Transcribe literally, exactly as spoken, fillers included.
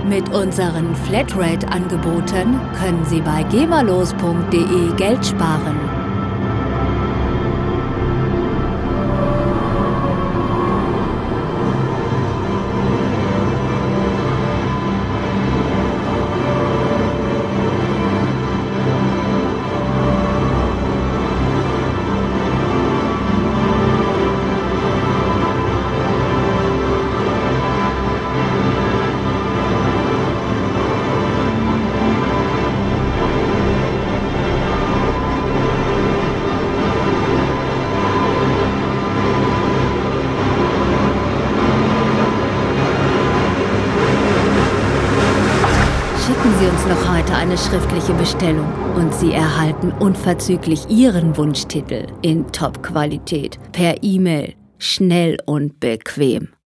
Mit unseren Flatrate-Angeboten können Sie bei geberlos punkt de Geld sparen. Schicken Sie uns noch heute eine schriftliche Bestellung und Sie erhalten unverzüglich Ihren Wunschtitel in Top-Qualität per E-Mail, schnell und bequem.